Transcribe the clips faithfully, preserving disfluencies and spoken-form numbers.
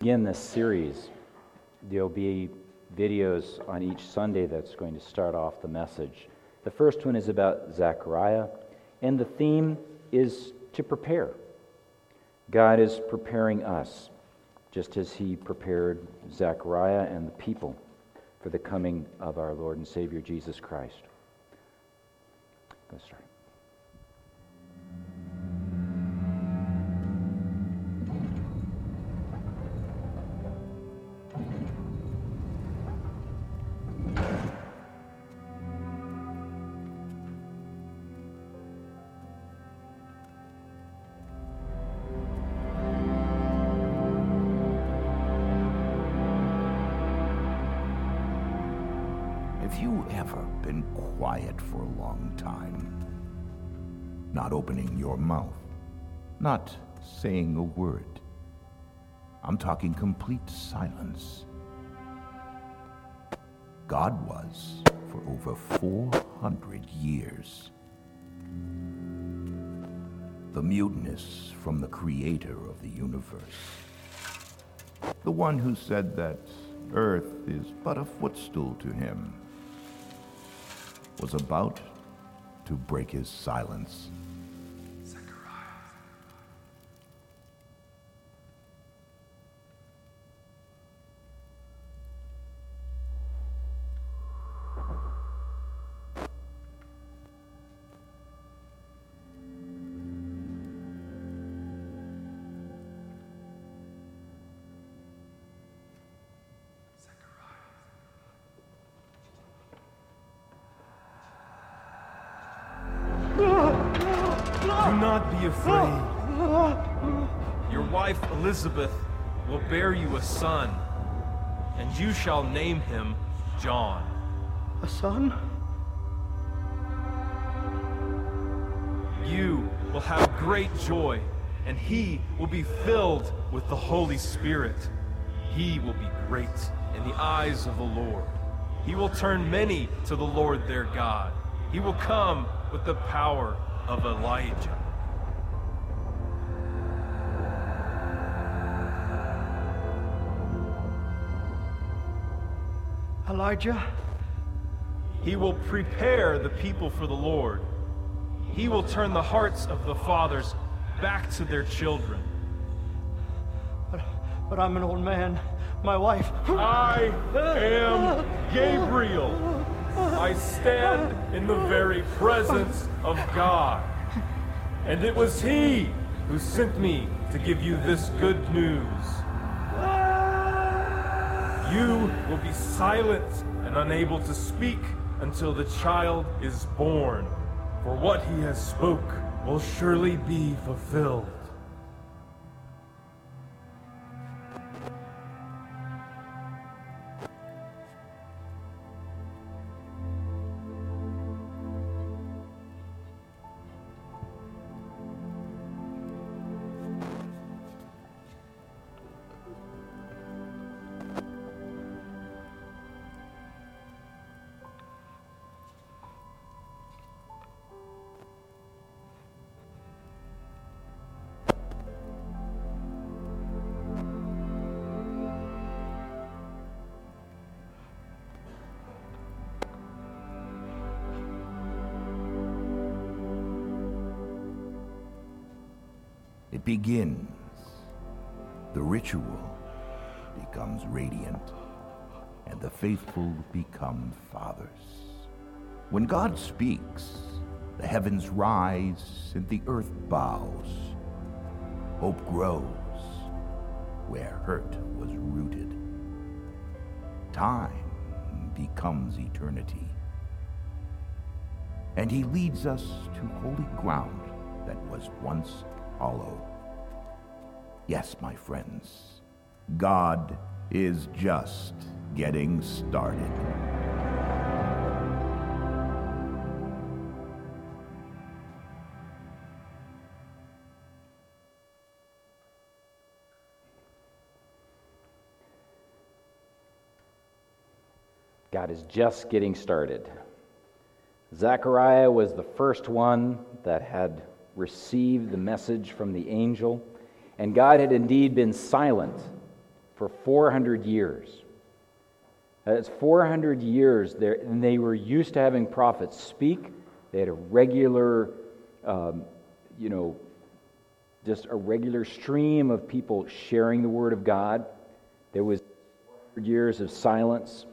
begin this series, there'll be videos on each Sunday that's going to start off the message. The first one is about Zechariah, and the theme is to prepare. God is preparing us, just as He prepared Zechariah and the people for the coming of our Lord and Savior Jesus Christ. Let's start. Have you ever been quiet for a long time? Not opening your mouth, not saying a word. I'm talking complete silence. God was for over four hundred years. The muteness from the creator of the universe. The one who said that earth is but a footstool to him, was about to break his silence. Do not be afraid. Your wife Elizabeth will bear you a son, and you shall name him John. A son? You will have great joy, and he will be filled with the Holy Spirit. He will be great in the eyes of the Lord. He will turn many to the Lord their God. He will come with the power of Elijah. Elijah? He will prepare the people for the Lord. He will turn the hearts of the fathers back to their children. But, but I'm an old man. My wife... I am Gabriel. I stand in the very presence of God. And it was He who sent me to give you this good news. You will be silent and unable to speak until the child is born, for what he has spoke will surely be fulfilled. It begins. The ritual becomes radiant, and the faithful become fathers. When God speaks, the heavens rise and the earth bows. Hope grows where hurt was rooted. Time becomes eternity. And He leads us to holy ground that was once hollow. Yes, my friends, God is just getting started. God is just getting started. Zechariah was the first one that had received the message from the angel, and God had indeed been silent for four hundred years. That's four hundred years there, and they were used to having prophets speak. They had a regular, um, you know, just a regular stream of people sharing the Word of God. There was four hundred years of silence.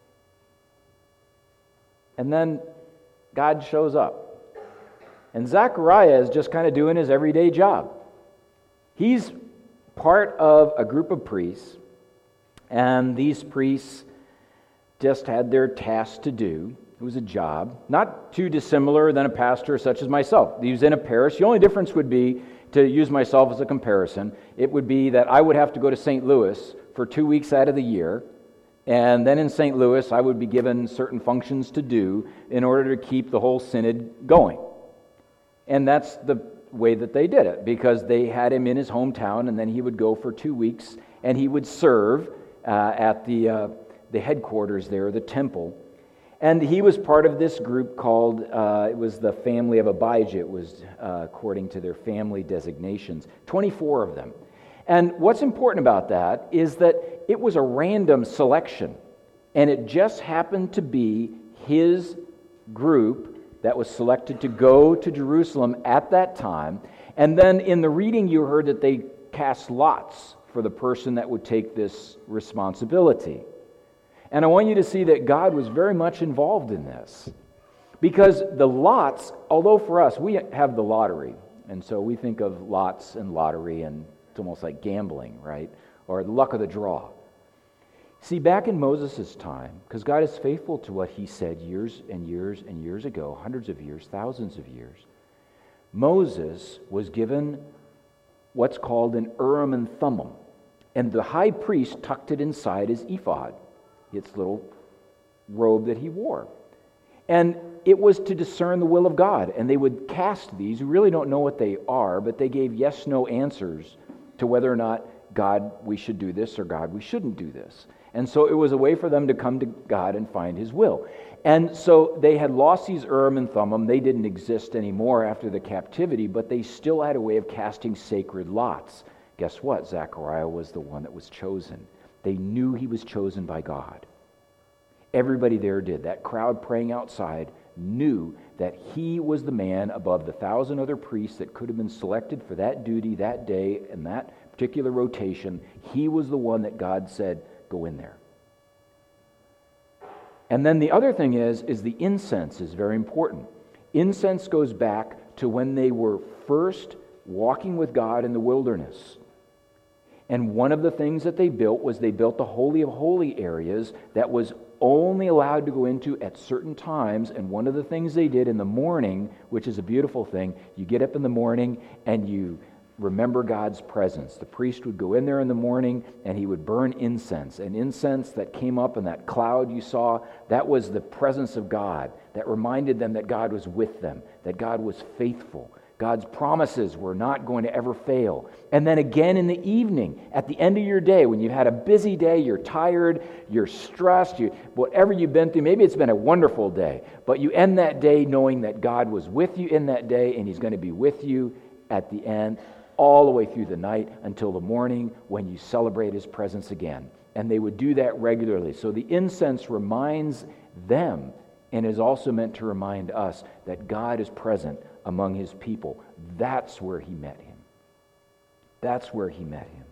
And then God shows up. And Zechariah is just kind of doing his everyday job. He's part of a group of priests, and these priests just had their task to do. It was a job, not too dissimilar than a pastor such as myself. He was in a parish. The only difference would be, to use myself as a comparison, it would be that I would have to go to Saint Louis for two weeks out of the year, and then in Saint Louis I would be given certain functions to do in order to keep the whole synod going. And that's the way that they did it, because they had him in his hometown, and then he would go for two weeks, and he would serve uh, at the uh, the headquarters there, the temple. And he was part of this group called, uh, it was the family of Abijah. It was uh, according to their family designations, twenty-four of them. And what's important about that is that it was a random selection, and it just happened to be his group that was selected to go to Jerusalem at that time. And then in the reading you heard that they cast lots for the person that would take this responsibility. And I want you to see that God was very much involved in this. Because the lots, although for us, we have the lottery, and so we think of lots and lottery, and it's almost like gambling, right? Or the luck of the draw. See, back in Moses' time, because God is faithful to what he said years and years and years ago, hundreds of years, thousands of years, Moses was given what's called an Urim and Thummim, and the high priest tucked it inside his ephod, its little robe that he wore. And it was to discern the will of God. And they would cast these. We really don't know what they are, but they gave yes-no answers to whether or not, God, we should do this, or God, we shouldn't do this. And so it was a way for them to come to God and find his will. And so they had lost these Urim and Thummim. They didn't exist anymore after the captivity, but they still had a way of casting sacred lots. Guess what? Zechariah was the one that was chosen. They knew he was chosen by God. Everybody there did. That crowd praying outside knew that he was the man above the thousand other priests that could have been selected for that duty that day and that particular rotation. He was the one that God said, go in there. And then the other thing is, is the incense is very important. Incense goes back to when they were first walking with God in the wilderness. And one of the things that they built was they built the Holy of Holy areas that was only allowed to go into at certain times. And one of the things they did in the morning, which is a beautiful thing, you get up in the morning and you remember God's presence. The priest would go in there in the morning and he would burn incense. And incense that came up in that cloud you saw, that was the presence of God. That reminded them that God was with them, that God was faithful. God's promises were not going to ever fail. And then again in the evening, at the end of your day, when you've had a busy day, you're tired, you're stressed, you, whatever you've been through, maybe it's been a wonderful day, but you end that day knowing that God was with you in that day and he's going to be with you at the end, all the way through the night until the morning when you celebrate his presence again. And they would do that regularly. So the incense reminds them and is also meant to remind us that God is present among his people. That's where he met him. That's where he met him.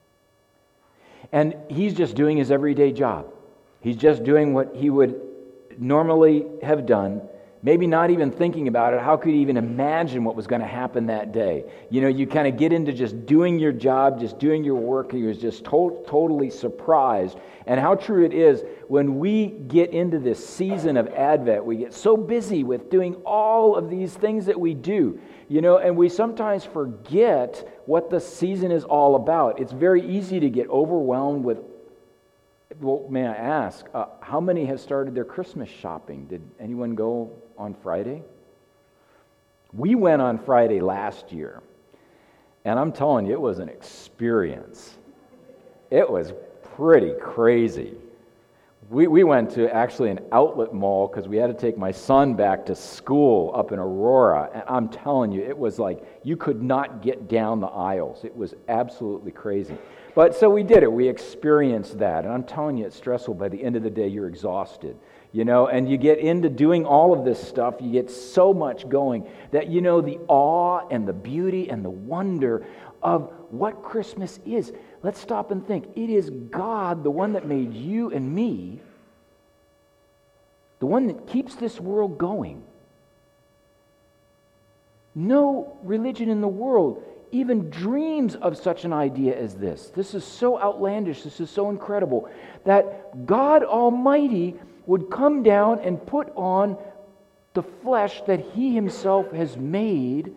And he's just doing his everyday job. He's just doing what he would normally have done, maybe not even thinking about it. How could he even imagine what was going to happen that day? You know, you kind of get into just doing your job, just doing your work. He was just to- totally surprised. And how true it is, when we get into this season of Advent, we get so busy with doing all of these things that we do, you know, and we sometimes forget what the season is all about. It's very easy to get overwhelmed with, well, may I ask, uh, how many have started their Christmas shopping? Did anyone go on Friday? We went on Friday last year, and I'm telling you, it was an experience. It was pretty crazy. We, we went to actually an outlet mall because we had to take my son back to school up in Aurora. And I'm telling you, it was like you could not get down the aisles. It was absolutely crazy. But so we did it. We experienced that. And I'm telling you, it's stressful. By the end of the day, you're exhausted. You know, and you get into doing all of this stuff. You get so much going that, you know, the awe and the beauty and the wonder of what Christmas is. Let's stop and think. It is God, the one that made you and me, the one that keeps this world going. No religion in the world even dreams of such an idea as this. This is so outlandish, this is so incredible, that God Almighty would come down and put on the flesh that He Himself has made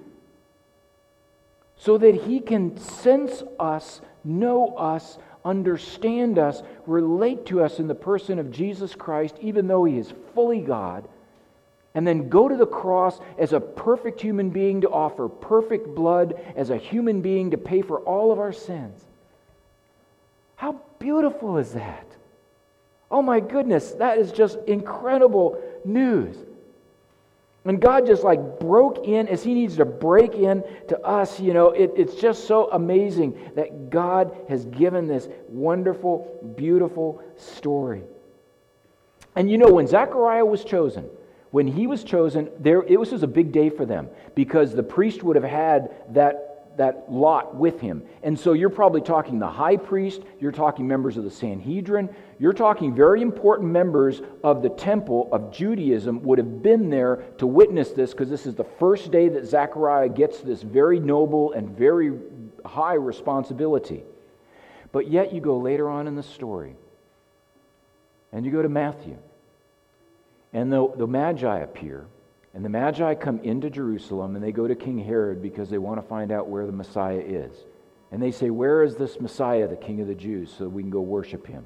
so that He can sense us, know us, understand us, relate to us in the person of Jesus Christ, even though He is fully God, and then go to the cross as a perfect human being to offer perfect blood as a human being to pay for all of our sins. How beautiful is that? Oh my goodness, that is just incredible news. And God just like broke in as He needs to break in to us. You know, it, it's just so amazing that God has given this wonderful, beautiful story. And you know, when Zechariah was chosen, when he was chosen, there it was just a big day for them because the priest would have had that that lot with him. And so you're probably talking the high priest, you're talking members of the Sanhedrin, you're talking very important members of the temple of Judaism would have been there to witness this because this is the first day that Zechariah gets this very noble and very high responsibility. But yet you go later on in the story and you go to Matthew and the, the Magi appear. And the Magi come into Jerusalem and they go to King Herod because they want to find out where the Messiah is. And they say, where is this Messiah, the King of the Jews, so we can go worship Him?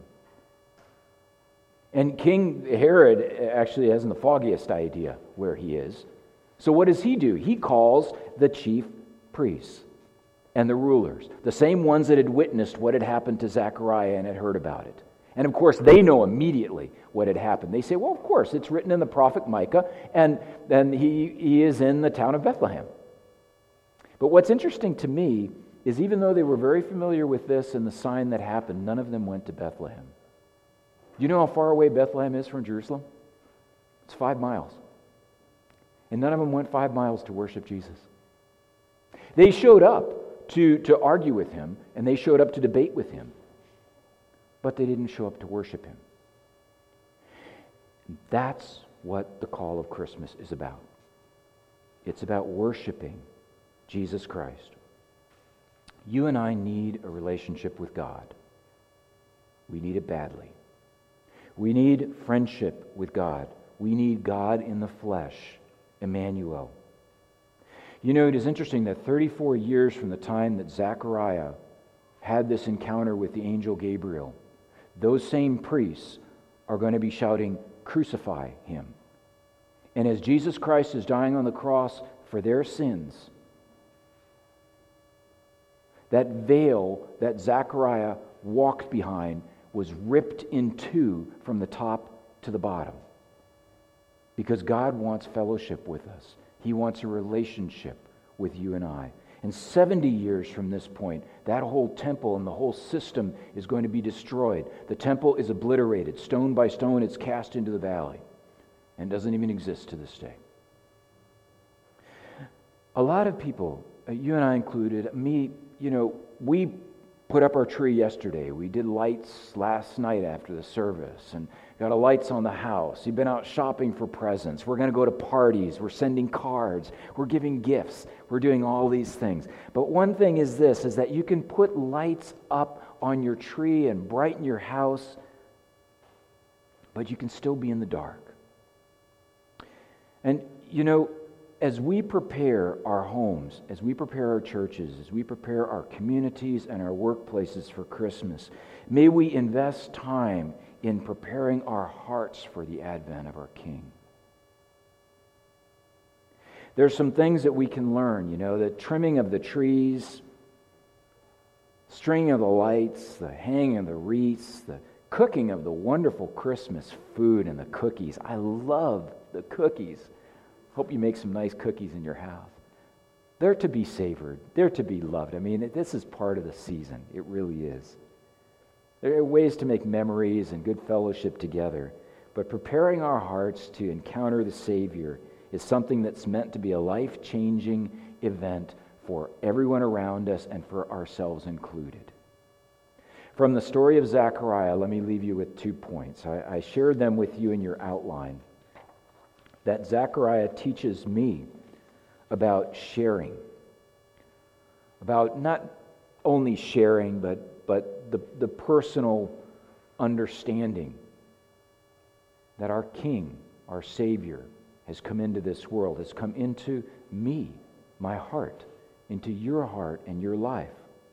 And King Herod actually hasn't the foggiest idea where he is. So what does he do? He calls the chief priests and the rulers, the same ones that had witnessed what had happened to Zechariah and had heard about it. And of course, they know immediately what had happened. They say, well, of course, it's written in the prophet Micah, and then he, he is in the town of Bethlehem. But what's interesting to me is even though they were very familiar with this and the sign that happened, none of them went to Bethlehem. Do you know how far away Bethlehem is from Jerusalem? It's five miles. And none of them went five miles to worship Jesus. They showed up to, to argue with Him, and they showed up to debate with Him. But they didn't show up to worship Him. That's what the call of Christmas is about. It's about worshiping Jesus Christ. You and I need a relationship with God. We need it badly. We need friendship with God. We need God in the flesh, Emmanuel. You know, it is interesting that thirty-four years from the time that Zechariah had this encounter with the angel Gabriel, those same priests are going to be shouting, "Crucify Him." And as Jesus Christ is dying on the cross for their sins, that veil that Zechariah walked behind was ripped in two from the top to the bottom. Because God wants fellowship with us. He wants a relationship with you and I. And seventy years from this point, that whole temple and the whole system is going to be destroyed. The temple is obliterated. Stone by stone, it's cast into the valley. And doesn't even exist to this day. A lot of people, you and I included, me, you know, we put up our tree yesterday. We did lights last night after the service and got a lights on the house. You've been out shopping for presents. We're going to go to parties. We're sending cards. We're giving gifts. We're doing all these things. But one thing is this, is that you can put lights up on your tree and brighten your house, but you can still be in the dark. And, you know, as we prepare our homes, as we prepare our churches, as we prepare our communities and our workplaces for Christmas, may we invest time in preparing our hearts for the advent of our King. There's some things that we can learn, you know, the trimming of the trees, stringing of the lights, the hanging of the wreaths, the cooking of the wonderful Christmas food and the cookies. I love the cookies. Hope you make some nice cookies in your house. They're to be savored. They're to be loved. I mean, this is part of the season. It really is. There are ways to make memories and good fellowship together, but preparing our hearts to encounter the Savior is something that's meant to be a life-changing event for everyone around us and for ourselves included. From the story of Zechariah, let me leave you with two points. I, I shared them with you in your outline. That Zechariah teaches me about sharing, about not only sharing, but, but the, the personal understanding that our King, our Savior, has come into this world, has come into me, my heart, into your heart and your life.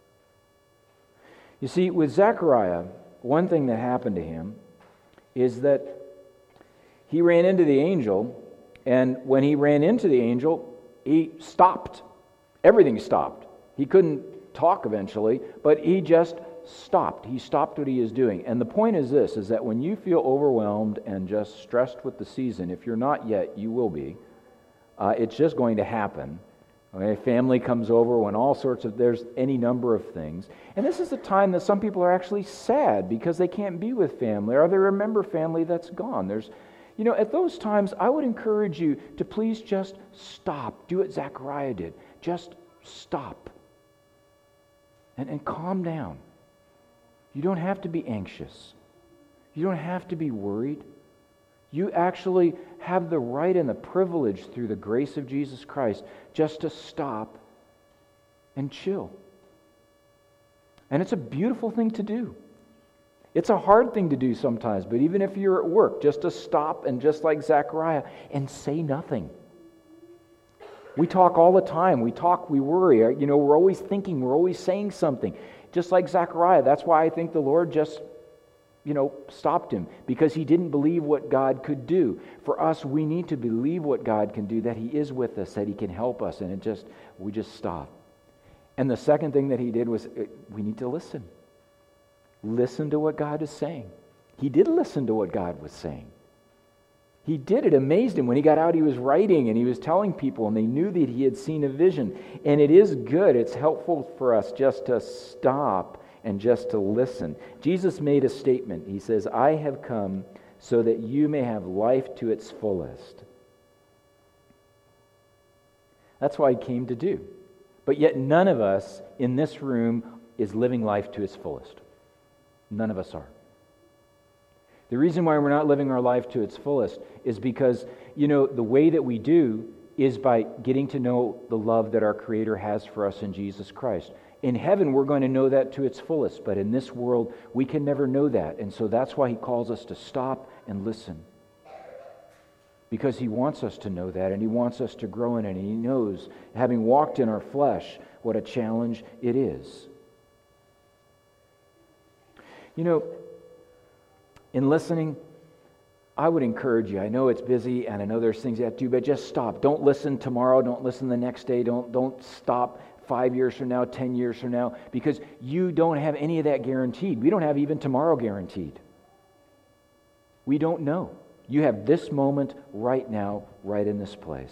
You see, with Zechariah, one thing that happened to him is that he ran into the angel, and when he ran into the angel, he stopped. Everything stopped. He couldn't talk eventually, but he just stopped. He stopped what he is doing. And the point is this, is that when you feel overwhelmed and just stressed with the season, if you're not yet, you will be. Uh, it's just going to happen. Okay, family comes over when all sorts of, there's any number of things. And this is a time that some people are actually sad because they can't be with family or they remember family that's gone. There's, you know, at those times, I would encourage you to please just stop. Do what Zechariah did. Just stop. And, and calm down. You don't have to be anxious. You don't have to be worried. You actually have the right and the privilege through the grace of Jesus Christ just to stop and chill. And it's a beautiful thing to do. It's a hard thing to do sometimes, but even if you're at work, just to stop and just like Zechariah and say nothing. We talk all the time. We talk, we worry. You know, we're always thinking, we're always saying something. Just like Zechariah. That's why I think the Lord just, you know, stopped him, because he didn't believe what God could do. For us, we need to believe what God can do, that he is with us, that he can help us, and it just, we just stop. And the second thing that he did was, we need to listen. Listen to what God is saying. He did listen to what God was saying. He did. It amazed him. When he got out, he was writing and he was telling people, and they knew that he had seen a vision. And it is good. It's helpful for us just to stop and just to listen. Jesus made a statement. He says, I have come so that you may have life to its fullest. That's what he came to do. But yet none of us in this room is living life to its fullest. None of us are. The reason why we're not living our life to its fullest is because, you know, the way that we do is by getting to know the love that our Creator has for us in Jesus Christ. In heaven, we're going to know that to its fullest, but in this world, we can never know that. And so that's why he calls us to stop and listen. Because he wants us to know that, and he wants us to grow in it, and he knows, having walked in our flesh, what a challenge it is. You know, in listening, I would encourage you. I know it's busy and I know there's things you have to do, but just stop. Don't listen tomorrow. Don't listen the next day. Don't, don't stop five years from now, ten years from now, because you don't have any of that guaranteed. We don't have even tomorrow guaranteed. We don't know. You have this moment right now, right in this place.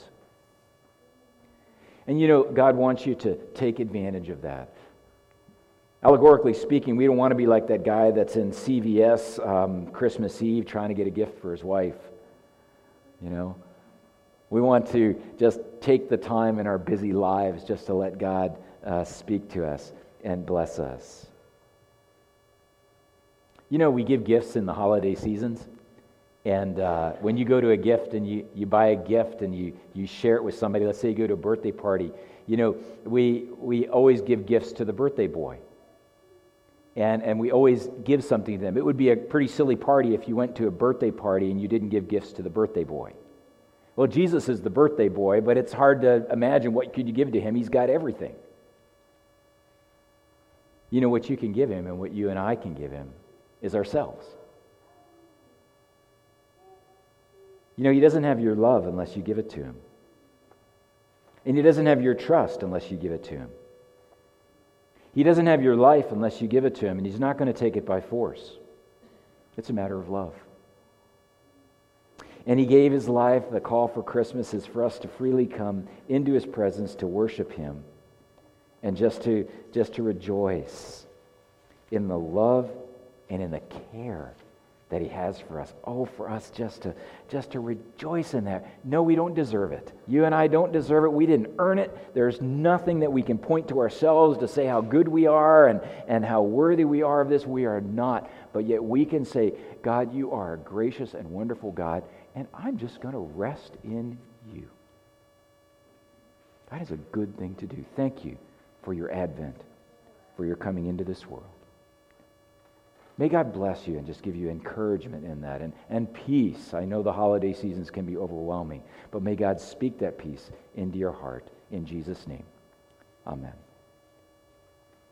And you know, God wants you to take advantage of that. Allegorically speaking, we don't want to be like that guy that's in C V S um, Christmas Eve trying to get a gift for his wife. You know, we want to just take the time in our busy lives just to let God uh, speak to us and bless us. You know, we give gifts in the holiday seasons. And uh, when you go to a gift and you, you buy a gift and you, you share it with somebody, let's say you go to a birthday party, you know, we we always give gifts to the birthday boy. And and we always give something to them. It would be a pretty silly party if you went to a birthday party and you didn't give gifts to the birthday boy. Well, Jesus is the birthday boy, but it's hard to imagine what could you give to him. He's got everything. You know, what you can give him and what you and I can give him is ourselves. You know, he doesn't have your love unless you give it to him. And he doesn't have your trust unless you give it to him. He doesn't have your life unless you give it to him, and he's not going to take it by force. It's a matter of love. And he gave his life. The call for Christmas is for us to freely come into his presence to worship him and just to, just to rejoice in the love and in the care that he has for us. Oh, for us just to just to rejoice in that. No, we don't deserve it. You and I don't deserve it. We didn't earn it. There's nothing that we can point to ourselves to say how good we are and, and how worthy we are of this. We are not. But yet we can say, God, you are a gracious and wonderful God, and I'm just going to rest in you. That is a good thing to do. Thank you for your advent, for your coming into this world. May God bless you and just give you encouragement in that and, and peace. I know the holiday seasons can be overwhelming, but may God speak that peace into your heart. In Jesus' name, amen.